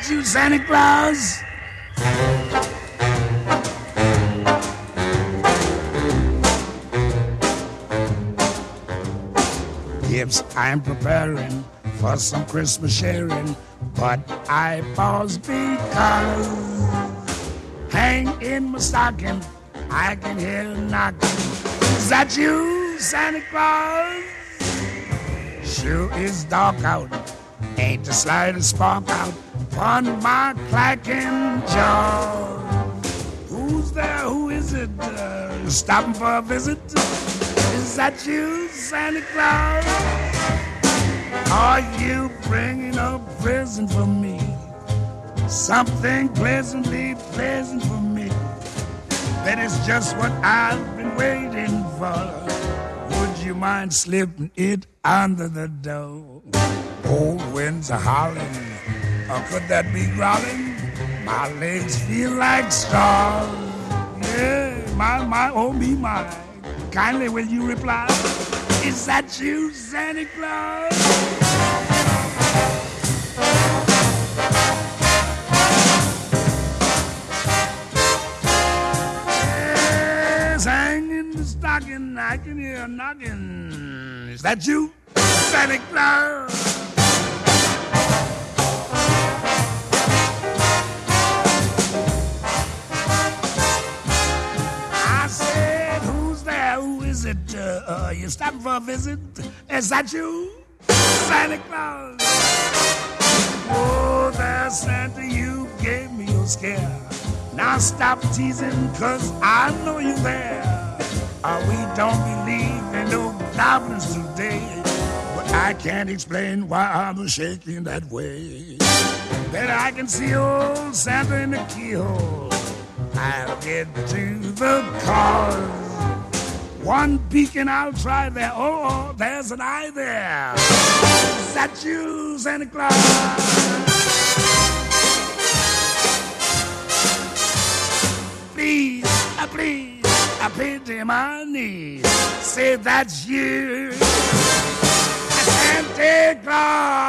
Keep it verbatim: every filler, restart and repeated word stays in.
that you, Santa Claus? Gifts I'm preparing for some Christmas sharing, but I pause because hang in my stocking, I can hear a knocking. Is that you, Santa Claus? Sure is dark out, ain't the slightest spark out upon my clacking jaw. Who's there? Who is it? Uh, stopping for a visit? Is that you, Santa Claus? Are you bringing a present for me? Something pleasantly pleasant for me. That is just what I've been waiting for. Would you mind slipping it under the door? Cold winds are howling, or could that be growling? My legs feel like straws. Yeah, my, my, oh me, my. Kindly will you reply? Is that you, Santa Claus? Yes, hang in the stocking, I can hear a knocking. Is that you, Santa Claus? I said, who's there? Who is it? Uh, uh, you stopping for a visit? Is that you, Santa Claus? Oh, there, Santa, you gave me a scare. Now stop teasing, cause I know you there. Uh, we don't believe in no goblins today, but I can't explain why I'm shaking that way. Then I can see old Santa in the keyhole. I'll get to the cause. One peek and I'll try there. Oh, oh, there's an eye there. Is that you, Santa Claus? Please, uh, please, I pity my knees. Say that's you, Santa Claus.